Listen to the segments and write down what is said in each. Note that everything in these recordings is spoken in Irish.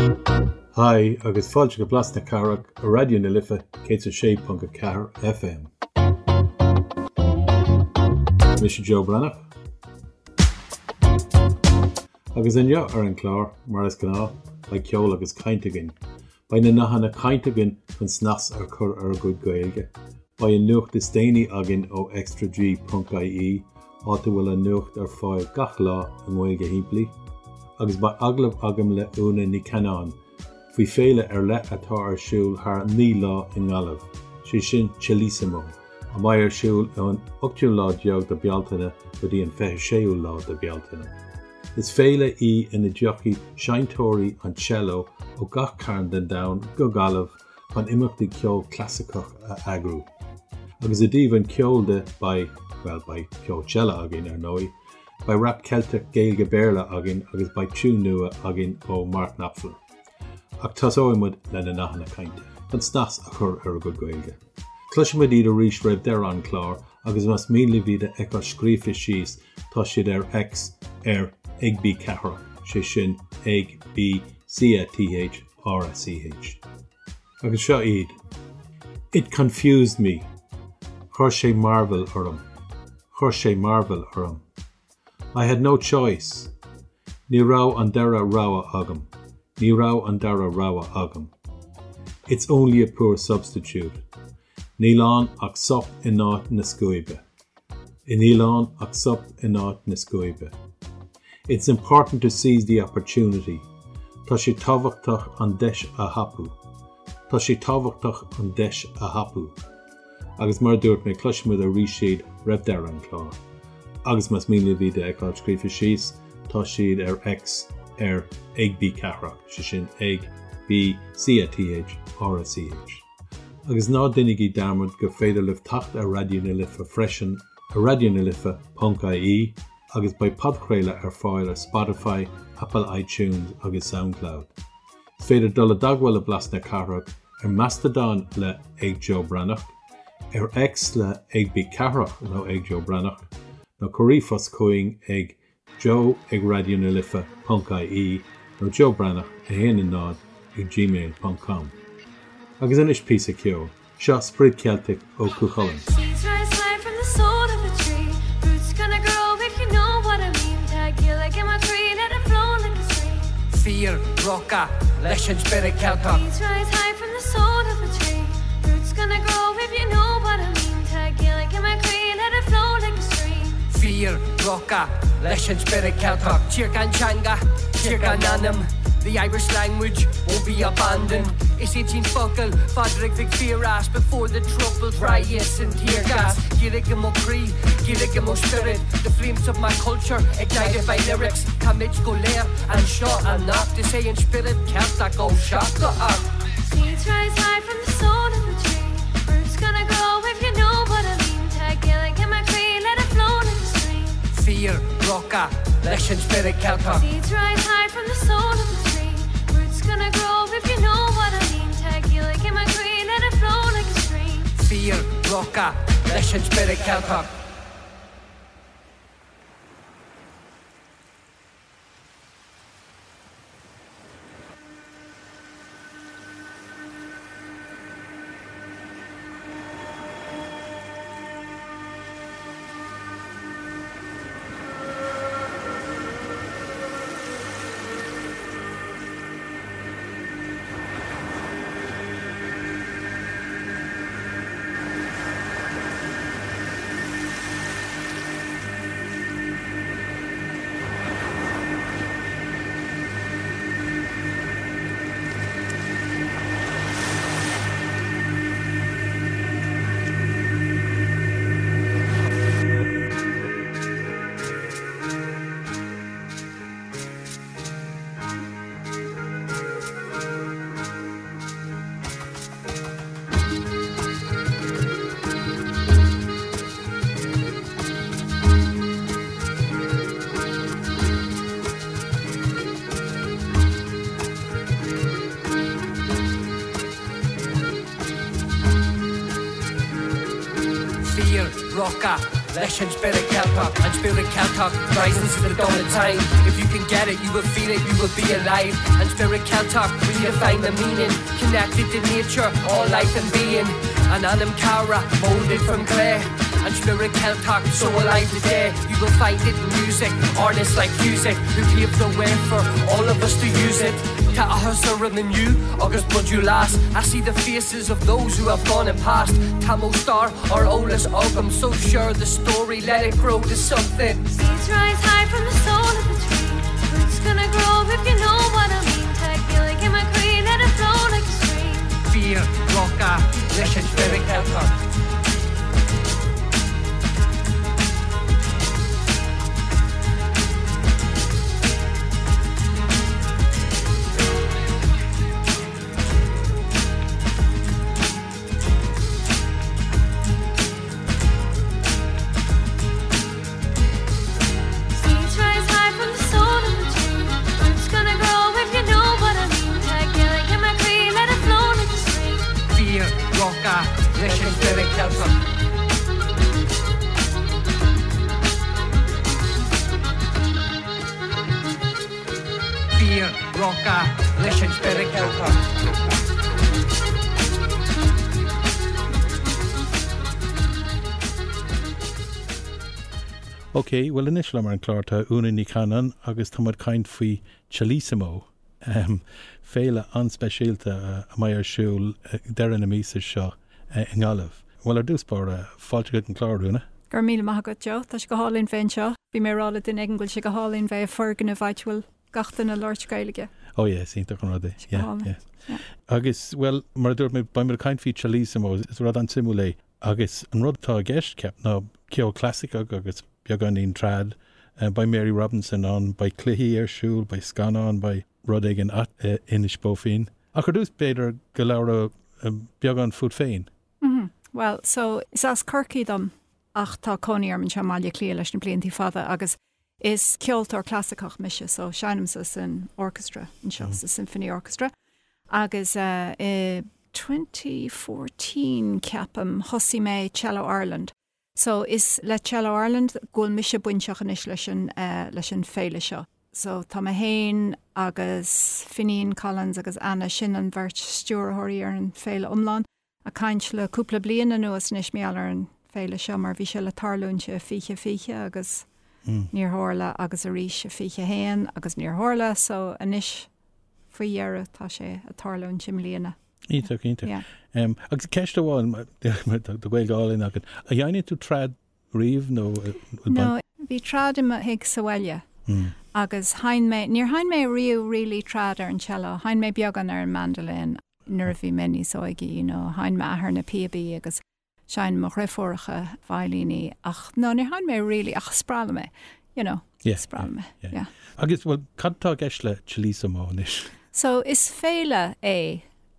Hi, agus fáilte go blas na carach a radio na lifa cé a sé punca car FM. Mis Joe Brannach. Agus inja ar an chlár mar is gná ba ceol agus caintegin. Ba na nachanna caintegin chun snas ar chur ar go gailge. Ba an nucht is déine agin ó extrag.ie áta bhfuil a nucht ar fáil gach lá an ghilge hímpli. Agus ba aglah agam le úna ní canán. Fui féile le atá ar siúl haar ní lá in galah, sé sin Chelísimo, a mai ar siúl an 8 lá deag de bealtaine go dtí an 26 lá de bealtaine. Is féile ina diochi seintóirí an cello ó gach cairn den dain go galah pan imachtaí ceol clasicach a agrú. Agus a díobh an ceol de by ceol cello agin ar nói, by rap Celtic Gaeilge Béarla agin agus by tune nua agin ó Mark Knopfler. Ach tas óimid le na nachanna cainte, an snas a chur ar go gailge. Cluisimid iad a rís raibh deir an chlár agus mas míle víide ag ar scrífa síos tá siad ar X ar ag bí ceathrach, sé sin ag bí CATH RSCH. Agus seo iad. It confused me. Chur sé marvel orm. Chur sé marvel orm. I had no choice. Ní rá an dara ráwa agam. Ní rá an dara ráwa agam. It's only a poor substitute. Nílán ach sop in áit na scoibe. Nílán ach sop in áit na scoibe. It's important to seize the opportunity. Tá sé tábhachtach an deis a hapu. Tá sé tábhachtach an deis a hapu. Agus mar dúirt mé cluisimid a ríisiad raibh deir an chlár. Agus mas míle víide ag áil scríofa síos tá siad ar X ar ag bí ceathrach, sé sin ag bí CATH RSCH. Agus ná duine í darmad go féidir leh tacht ar radio na lifa freisin a radio na lifa.ie agus ba podcréile ar fáil ar Spotify, Apple iTunes agus SoundCloud. Is féidir dul a dagháil a blas na carach ar Mastodon le ag Joe Brannach, ar X le ag bí ceathrach nó ag Joe Brannach, nó chorífos chuing ag Joe ag radio na lifa.ie nó Joe Brannach a héanaan nád ag gmail.com. Agus inis písa ceol, seo Sprid Celtic ó Cuchulainn. Seeds rise high from the soul of a tree. Roots gonna grow if you know what I mean. Tag you like in my tree, let it flow like a stream. Fear, Rocka, Leshen Spirit Celtic. Seeds rise high from the soul of a tree. Roots gonna grow if you know what I mean. Tag you like in my tree, let it flow like a stream. Fear, Rocka, Leshen Spirit Celtic. Chirgan Changa, Chirgan Anam. The Irish language won't be abandoned. It's 18 focal, Fadrig Vic Fearas before the troubled riots and tear gas. Gilligamo Cree, Gilligamo spirit. The flames of my culture ignited by lyrics. Camage go lair and shot and not to say in spirit kept that go shaka up. Seeds rise high from the soul of a tree. Roots gonna grow if you know what I mean. Tag you like in my tree, let it flow like a stream. Fear, Rocka, Leshen Spirit Celtic. Seeds rise high from the soul of a tree. Roots gonna grow if you know what I mean. Tag you like in my tree, let it flow like a stream. Fear, Rocka, Leshen Spirit Celtic. Rocka, Lesson spirit Celtic and spirit Celtic rising to the dawn of time. If you can get it, you will feel it, you will be alive. And spirit Celtic, redefine the meaning, connected to nature, all life and being. And Anam Cara, molded from clay. And spirit Celtic, so alive today. You will find it in music, artists like music, who paved the way for all of us to use it. Ta ahasar in the new, August blood you last. I see the faces of those who have gone and passed. Tamil Star or Olas Og, I'm so sure the story, let it grow to something. Seeds rise high from the soul of the tree. Roots gonna grow if you know what I mean. Tag Gillick in my creed, let it flow like a stream. Fear, Rocka, Leshen Spirit Celtic. Seeds rise high from the soul of the tree. Roots gonna grow if you know what I mean. Tag Gillick in my creed, let it flow like a stream. Fear, Rocka, Leshen Spirit Celtic. Fear, Rocka, Leshen Spirit Celtic. Ok, well initial mar an clárta úna ní canan agus tamad caint faoi Chalísimo féile anspéisialta a mai ar siúil deran na mísa seo in Galah. Well ar dúspóir fáilte go an clárúna. Gur míle maith go teo, tá go hálinn féin seo, bhí mé rála den eganil se go hálinn bheith fergan a bhaithfuil gachtain na Lord Gaeilge. Oh yes, ínta chun rada. Hála. Yeah. Agus, well, mar dúirt mé baim mar caint faoi Chalísimo is rud an simulé agus an rudtá gceist ceap ná ceo clásica agus beag an íon trad by Mary Robinson on, by Clihí ar siúil, by Scanán, by rud ag an inis bófin. A chu dús beidir go leabhar beag an fud féin. Well, so is as Kirky dom ach tá coníar man seamáile clia leis na bliantí fada agus is ceoltar clásicach mise, so Shinam sa sin orchestra an seo, sa symphony orchestra. Agus 2014 ceapam hosi mé Cello Ireland. So is le Cello Ireland gúil mise buinteach an is leis an féile seo. So tá mé héin agus Finian Collins agus Anna sin an bhirt stúrthirí ar an féile umlán a caint le cúpla bliana nuas níos méall ar an féile seo mar bhí se le tarlúnte fiche agus níor tharla agus a ríis fiche héin agus níor tharla, so anis faoi dhearú tá sé a tarlúnte mlíana. Ínta. Yeah. Agus ceist bháin do bhfuil gáilín agad. A dhéanaan tú trad riomh nó? No, bhí trad im hiag sahaile. Agus níor hain mé riú rilí trad ar an cello, hain mé beagan ar an mandolin, nuair bhí mini sóigi, hain me ahar na piabí agus sein mo réforcha bhailíní ach no, níor hain mé rilí ach sprála mé, sprála mé. Yeah. Agus bhfuil cadtá gceist le Chalísimo is. So is féile é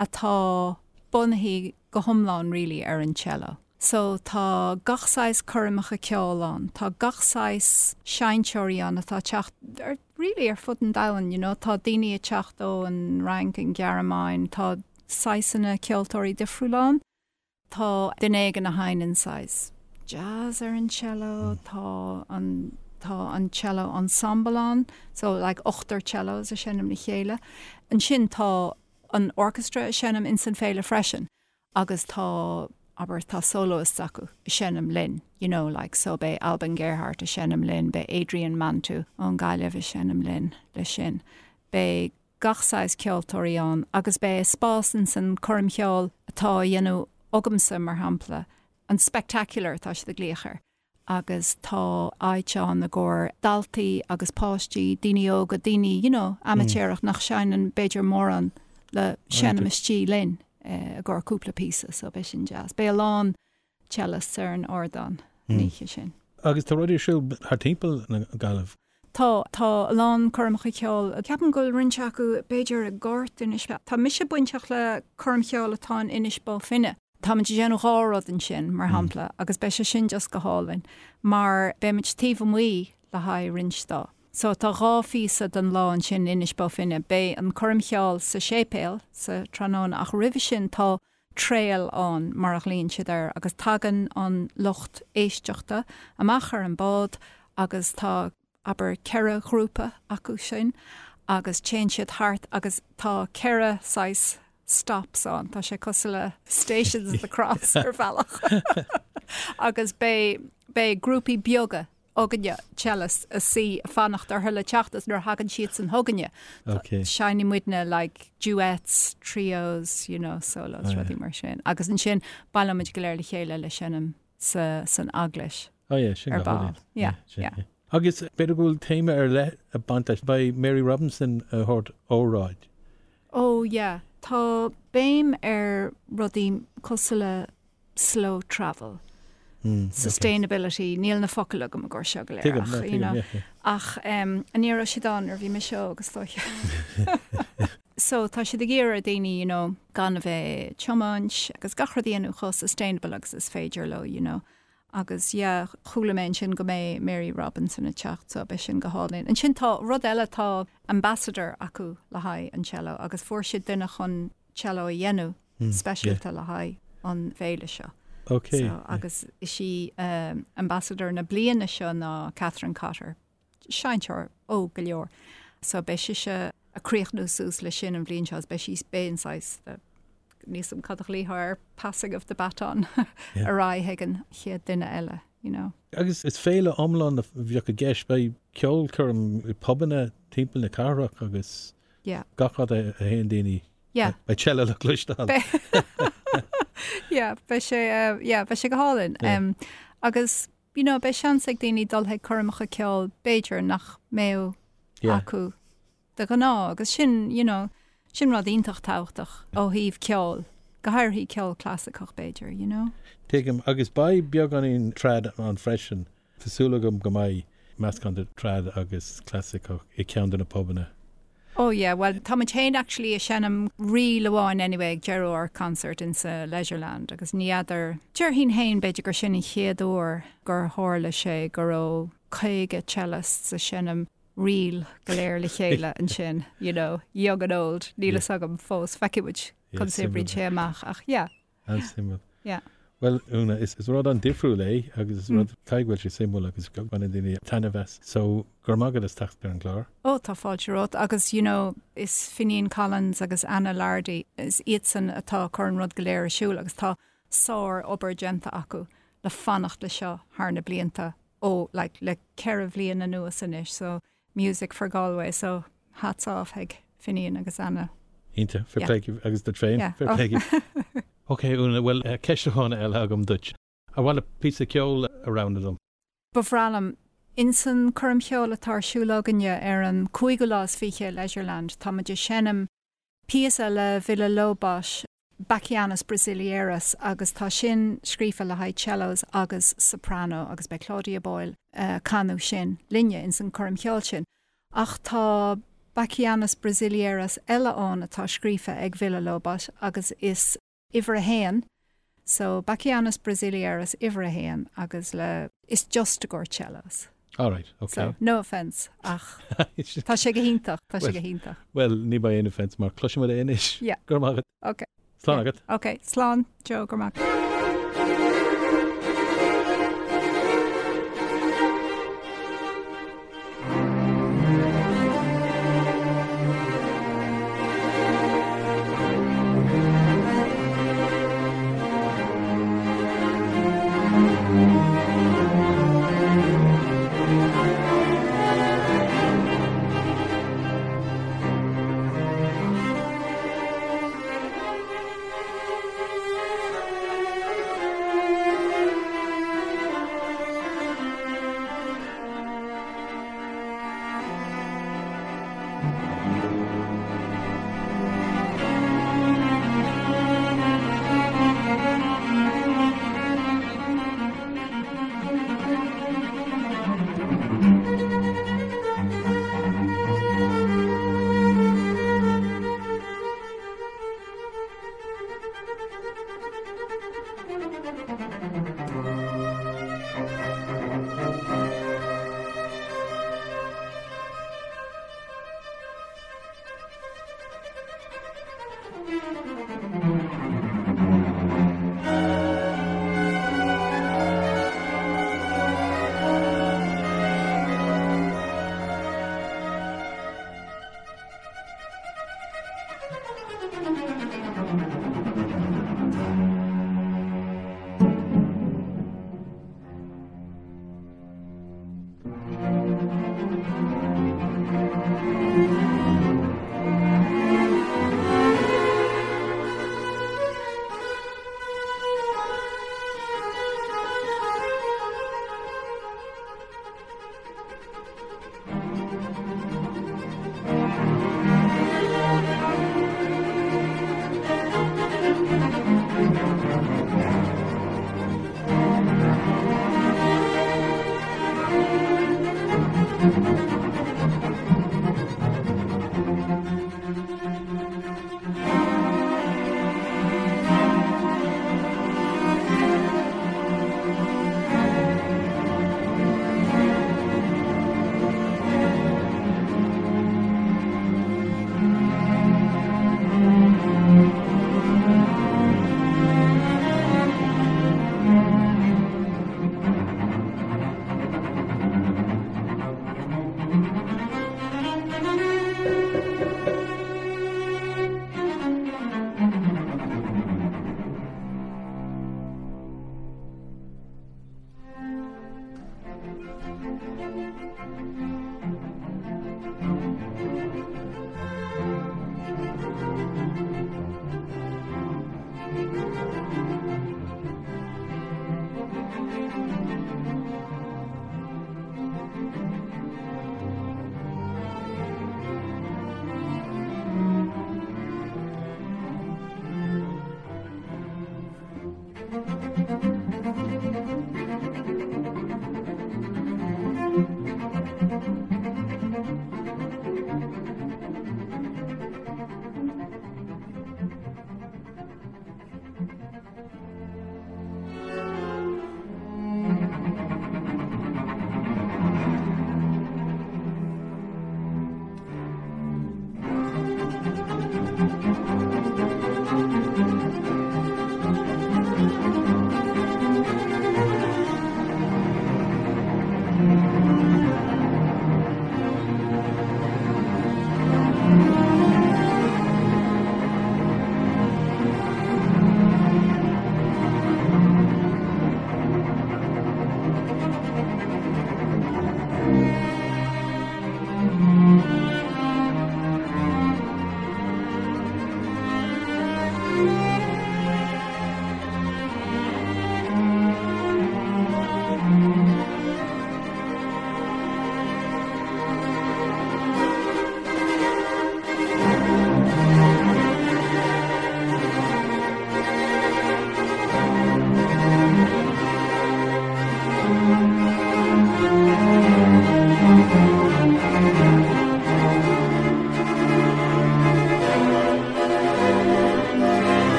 atá bunahí go thomláin rilí ar an cello. So tá gachsáis curmacha ceolán, tá gachsáis seinteoirí an atá teach rilí ar fud an dahan, tá daoine a teach ó an rank an Gearamáin, tá sáisanna ceoltóirí difriúlán, tá duine an na hain sais jazz ar an cello, tá an cello ensemble, so like 8 cellos a sinnam na chéile. An sin tá an orchestra a sinnam in san féile freisin, agus tá aber tá soloist acu a sinnam lin, so be Alban Gerhardt a sinnam lin, be Adrian Mantu an Gaileh a sinnam lin le sin, be gachsáis ceoltóirí an, agus be spásan san chum cheol atá ogamsa mar hampla, an spectacular tá si de gléachar. Agus tá áiteán na ggóir daltaí agus páistí, daoine óga daoine, amatéireach nach seinan beidir mór an le sinnam istí lin a ggóir cúpla písa, so be sin jazz. Be lán cellist ar an ordan níche sin. Agus tá ruidir siúil haar timppel na Galah. Tá lán chumcha ceol, ceapan goil rinse acu beidir a ggóirt in isbe. Tá mise buinteach le chum cheol atá inis bó finne. Tá man déanú gárad an sin mar hampla, agus be se sin just go hálainn, mar be mit tíomh muí le haid rinstá. So tá ráfísa den lán sin inis bó finne, be an chum cheol sa sépéal sa tróna ach rih sin tá trail an mar a líonn siad ar agus tagan an locht éisteachta amach ar an bád agus tá aber ceire grúpa acu sin agus chéan siad thart agus tá ceire 6 stops an tá sé cos le stations of the cross ar bhealach agus bé grúpi bioga aganne cellist a si a fannacht ar thuile teachtas nar hagan siad san thuganne. Okay. Shiny muidne like duets, trios, you know, solos, rudí mar sin. Agus an sin bailimiid go léir le chéile le sinnam san aglis. Oh yeah, sin Ar go ball. bhfuil. Yeah, sin, yeah. Agus beidir gúil téime ar le a bantais by Mary Robinson a hort óráid. Oh, yeah. Tá béim ar rudí cosile slow travel. Sustainability, níl na focail agam a gur seo go léir ach, you know. Ach, aníar si dan ar bhí me seo agus stoich. So, tá si de géir a daoine, you know, gan a bheith chomáins, agus gachra dhéanú cho sustainable agus is féidir lo, you know. Agus, yeah, chúlaméin sin go mé Mary Robinson a teacht, so be sin go hálinn. An sin tá, rud eile tá ambassador acu le haid an cello, agus fuair siad duine chun cello a dhéanú, specialta le haid an bhéile seo. Okay. So, agus is she ambassador na bliana seo ná Catherine Cotter. Seintear ó go leor. So be si se a críochnú sús le sin an bblion seo, be she's béanáis níos am cadach líthir passing of the baton a rá hegan chiad duine eile, you know. Agus is féle omlan a bheoch a gceis by ceol chum I pobanna timppla na carach agus Yeah. gachad a héon daoine Yeah. by cello le clúisteáil. Yeah, be sé go hálinn. Agus, you know, be sean ag daoine dulthe chumacha ceol Beiidir nach méo acu de go ná, agus sin, you know, sin rad ítach táchtach ó híomh ceol, go háir hí ceol clásicach Beiidir, you know? Tuigim agus by beag an in trad an freisin, fasúlagam go mai meascán de trad agus clásicach I ceann na pobanna. Oh yeah, well, tá chéin actually a sinnam rí leháin anyway ag Gerard concert in sa Leisureland, agus níidir deir hín hain beidir gur sin I chéadúir gur hála sé gur ó chuige cellist sa sinnam riil go léir le chéile an sin, you know, young and old, nílas agam fós feciúid chun sibríd sé amach ach, yeah. Simú. Yeah. Well, Una, is rud an difriúil agus is rud caighfuil sé simú agus go banna daoine tanna bheits. So, gur magad is tacht ar an glár? Oh, tá fáilte rud, agus, you know, is Finian Collins agus Anna Lardy is iadsan atá chun rud go léir siúil agus tá sár obair genta acu le fannacht le seo thar na blianta ó, like, le ceirh bliana na nuas inis, so music for Galway, so hats off ag Finian agus Anna. Ínta, fair play agus the train. Yeah. Fair play. Okay, Una, well, ceisiúchána eile agam dúit. I want a piece of ceol around them. Bofralam, in san chum cheol atá siúlaganne ar an cuaigulás fiche Leisureland, tá muidir sinnam piasa le Villa Lobos, Bachianas Brasileiras, agus tá sin scrífa le haid cellos agus soprano, agus be Claudia Boyle canú sin, linne in san chum cheol sin. Ach tá Bachianas Brasileiras eile an atá scrífa ag Villa Lobos, agus is Ivra Hain, so Bachianas Brasileiras Ivra Hain, agus le is just a gur cellos. All right, okay. So, no offence, ach, tá sé go híntach, tá sé go híntach. Well, ní ba aon offence, mar cloisiim a inis. Yeah. Gur magad. Okay. Slán agad. Okay, slán, Joe, gur mag.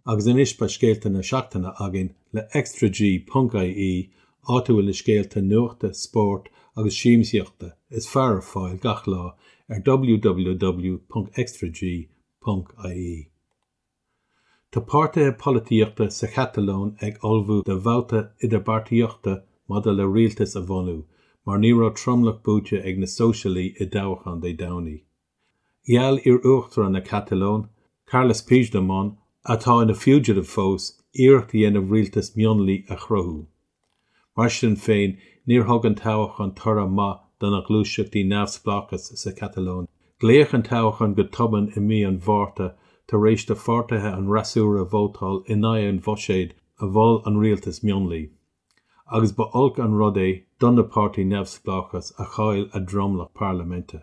agus inis ba scéalta na seachtainna agin le extrag.ie átuil na scéalta nuachta, sport agus síimsíochta is fearr fáil gach lá ar www.extrag.ie. Tá páirtithe polítíochta sa Catalón ag olbhú de bhabhta idirbeartaíochta mada le rialtas a bhunú, mar ní raibh tromlach búte ag na sóisialaí i dtabhachan dé domhnaí. Gheall ar uachtar na Catalón, Carlos Puigdemont, atá ina fugitive fós, iarracht dhéanamh rialtas mionlaí a chruthú. Mar sin féin, níor thug an tabhachan tora ma don na glúiseachtaí neamhsplachas sa Catalón. Gléach an tabhachan go tobann i mí an bhárta tar éis de fortathe an rasúra vótáil in an bhoséid a bhol an rialtas mionlaí. Agus ba olc an rud é don na pártaí neamhsplachas a chail a dromlach parlamente.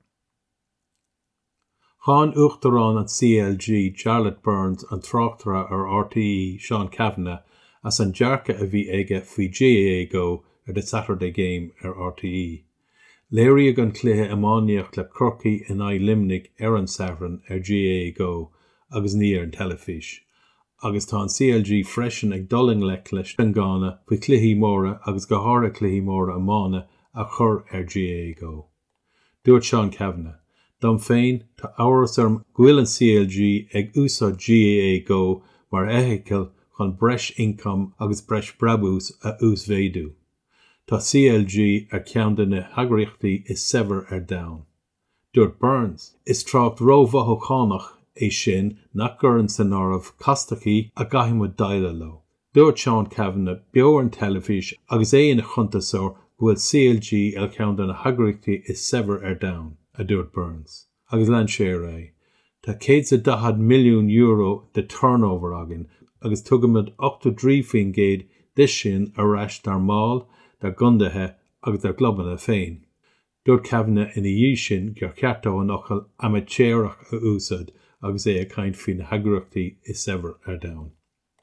Cháin uachtarán an CLG Charlotte Burns an tráchtara ar RTE Sean Kavanagh as an dearca a bhí aige faoi GAA go ar the Saturday game ar RTE. Léiríodh an cluiche amáníocht le crochaí in limnig ar an Savran ar GAA go agus ní ar an telefís. Agus tá an CLG freisin ag doling leis an gána faoi cluichí móra agus go háirithe cluichí móra amána a chur ar GAA go. Dúirt Sean Kavanagh. Dom féin tá áras arm ghuiil an CLG ag úsáid GAA go mar éithiciil chun breis income agus breis brabús a ús véidú. Tá CLG ar ceann na hagraíochtaí is sever ar domhan. Dúirt Burns, is trácht rómhathachánach é sin nach gcurann san áireamh castachaí a gcaithimid daile lo. Dúirt Sean Kavanagh beo an telefís agus é ina chuntasóir bhfuil CLG ar ceann na hagraíochtaí is sever ar domhan. A dúirt Burns. Agus lean sé ré. Tá 110 milliún euro de turnover agin, agus tugamid 83 géad dis sin a reis dar máil, dar gundathe agus dar globanna féin. Dúirt Kavanagh ina dhí sin gur ceartó an ochel amatéireach a úsad agus é a caint faoin na hagraíochtaí is sever ar domhan.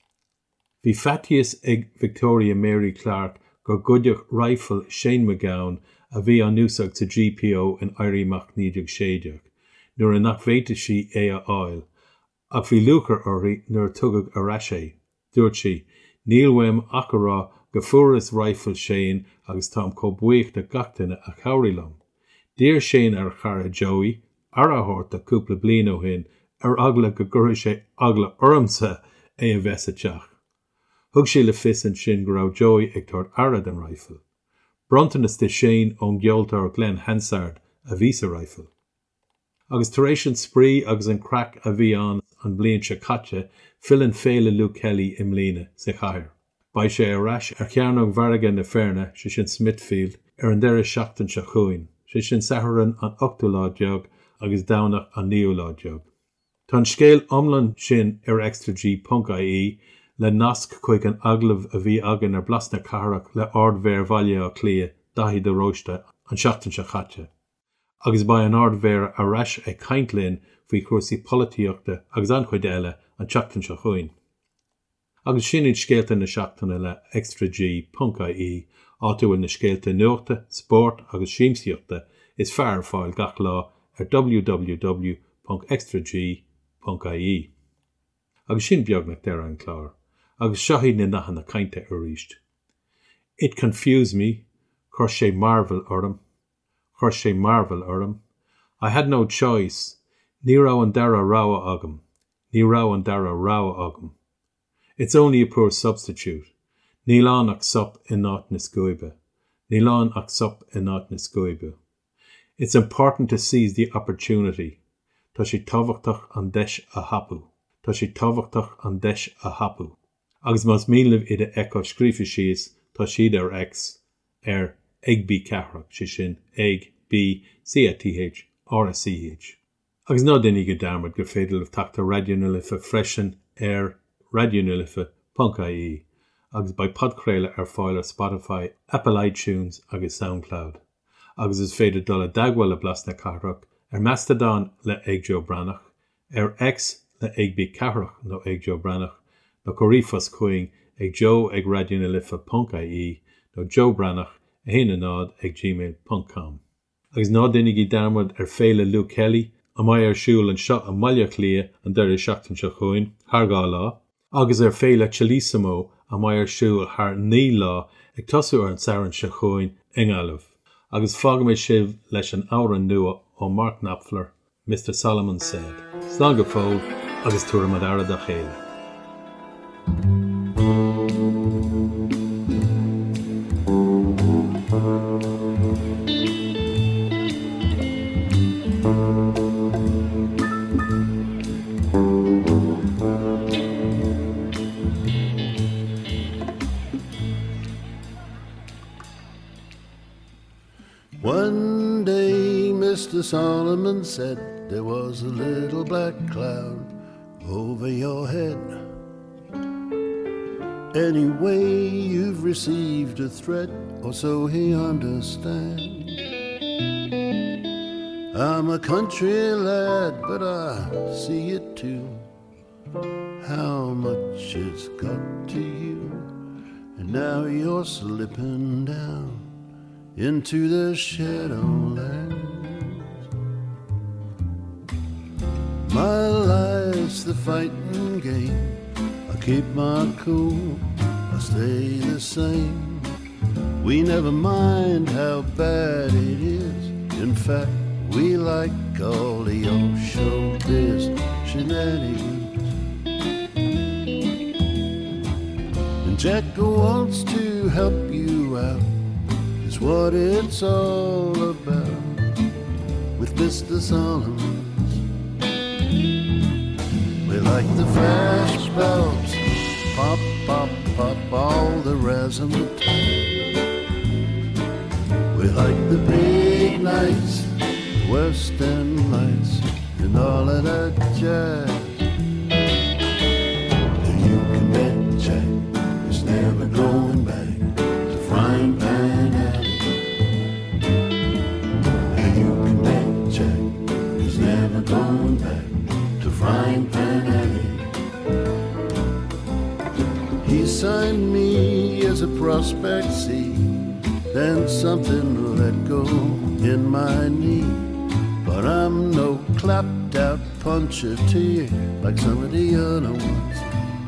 Bhí feitias ag Victoria Mary Clark gur gcuideach rifle Shane McGowan a bhí an úsag sa GPO in éiríach nídeag séideach, nuair a nach bhéitisí é a áil, ach bhí luachar orthaí nuair tugadh a reis é. Dúirt si, níl weim acará go furas rifle Shane agus tám có buíocht na gachtainna a chabhraílam. Dír Shane ar charra Joey, ar a thórt a cúpla bliain ó hin, ar agla go gcuirfidh sé agla ormsa é a bhesateach. Thug sé le fisan sin go raibh Joey ag tart arad an rifle. Brontanas de Shane ón geoltar Glenn Hansard a visa rifle. Agus tar éis an sprí agus an crack a bhí an bliain se caite fill féile Luke Kelly im líne sa chair. Ba sé a reis ar ceannach bharraige na fearna sé sin Smithfield ar an deire seachtain se chuin, sé sin saharan an 8 lá deag agus dánach an 9 lá deag. Tá an scéal omlan sin ar extrag.ie le nasc chuig an aglah a bhí agan ar blasna carach le ardmhéir bhaile a clia dahí do róiste an seachtain se chaite. Agus ba an ardmhéir a reis ag caintlinn faoi cuasaí polítíochta agus an chuid eile an seachtain se chuin. Agus sin iad scéalta na seachtainna le extrag.ie átuil na scéalta nuachta, sport agus síimsíochta is fearr fáil gach lá ar www.extrag.ie. Agus sin beagnach deire an clár. Agus seoí na nachan na cainte a ríist. It confused me, chuir sé marvel orm. I had no choice. Ní rá an dara ráwa agam. It's only a poor substitute. Ní lán ach sup in náit na scoibe. It's important to seize the opportunity. Tá sé tábhachtach an deis a hapu. Agus mas mílimh ide echo scrífa síos tá siad ar ex ar eagbí ceathrach sé sin eagbí CATH RSCH. Agus ná duine go darmad go féidir le tachta radioúna lifa freisin ar radioúna.ie agus ba podcréile ar fáil ar Spotify, Apple iTunes agus SoundCloud. Agus is féidir dul a dagháil le blasna ceathrach ar Mastodon le Ag Joe Brannach, ar X le eagbí ceathrach nó Ag Joe Brannach, no chorífas chuing ag Joe ag radioúnalifa.ie nó Joe Brannach a héana nád ag gmail.com. Agus ná duine í darmad ar féile Luke Kelly, a mai ar siúil an seo a maileach lia an deir seachtain se chuin, thar gá lá, Agus féile Chalísimo a maiar siúil haar ní lá ag tosú ar an saran se chuin ingalah. Agus fág mé sibh leis an áran nua ó Mark Knopfler, Mr. Solomon Said. Slán go fóg agus túra mad ara da chéile. One day Mr. Solomon said there was a little black cloud over your head. Anyway, you've received a threat, or so he understands. I'm a country lad, but I see it too, how much it's got to you. And now you're slipping down into the shadowlands. My life's the fighting game. I keep my cool, I stay the same. We never mind how bad it is. In fact, we like all the old showbiz shenanigans. And Jack wants to help you out, it's what it's all about with Mr. Solomons. We like the flash bulbs, pop, pop, pop, all the razzmatazz. We like the big nights, Western lights, and all of that jazz. And you can bet Jack is never going back to Frying Pan Alley. And you can bet Jack is never going back to Frying Pan Alley. He signed me as a prospect C, then something let go in my knee. But I'm no clapped out puncher to you like some of the other ones.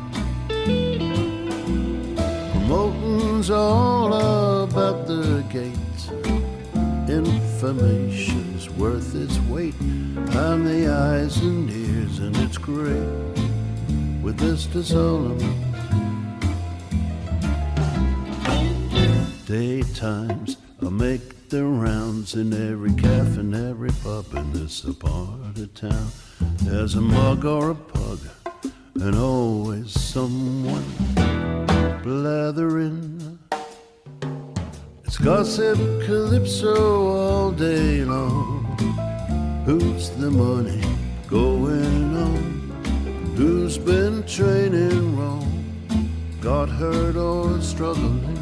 Promoting's all about the gates. Information's worth its weight. I'm the eyes and ears, and it's great with Mr. Solomon. Daytimes I make the rounds in every cafe and every pub in this part of town. There's a mug or a pug, and always someone blathering. It's gossip calypso all day long. Who's the money going on? Who's been training wrong? Got hurt or struggling?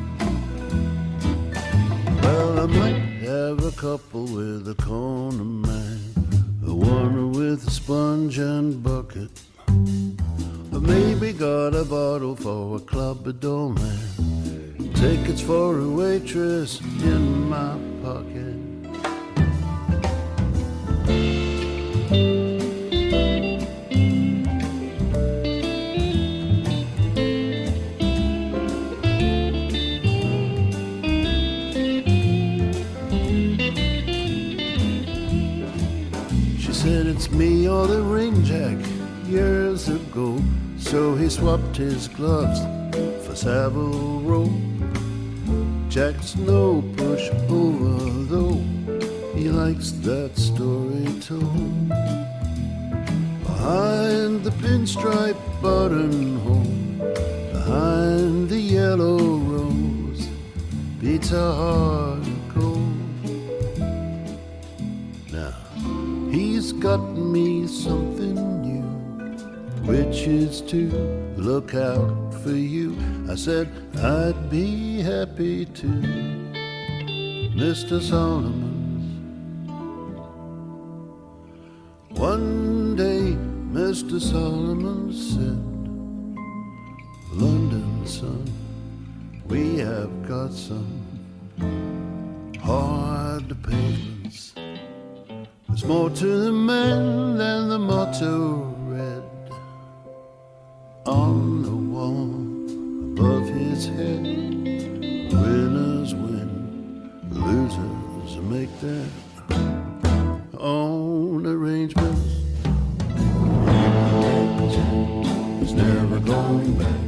Well, I might have a couple with a corner man, a one with a sponge and bucket, or maybe got a bottle for a club-a-door man, tickets for a waitress in my pocket. Said it's me or the ring Jack years ago, so he swapped his gloves for Savile Row. Jack's no pushover though, he likes that story told. Behind the pinstripe buttonhole, behind the yellow rose, beats a heart of gold. He's got me something new, which is to look out for you. I said I'd be happy to, Mr. Solomons. One day Mr. Solomon said, London, son, we have got some hard pavements. There's more to the man than the motto read on fall above his head. Winners win, losers make their own arrangements. He's never going back.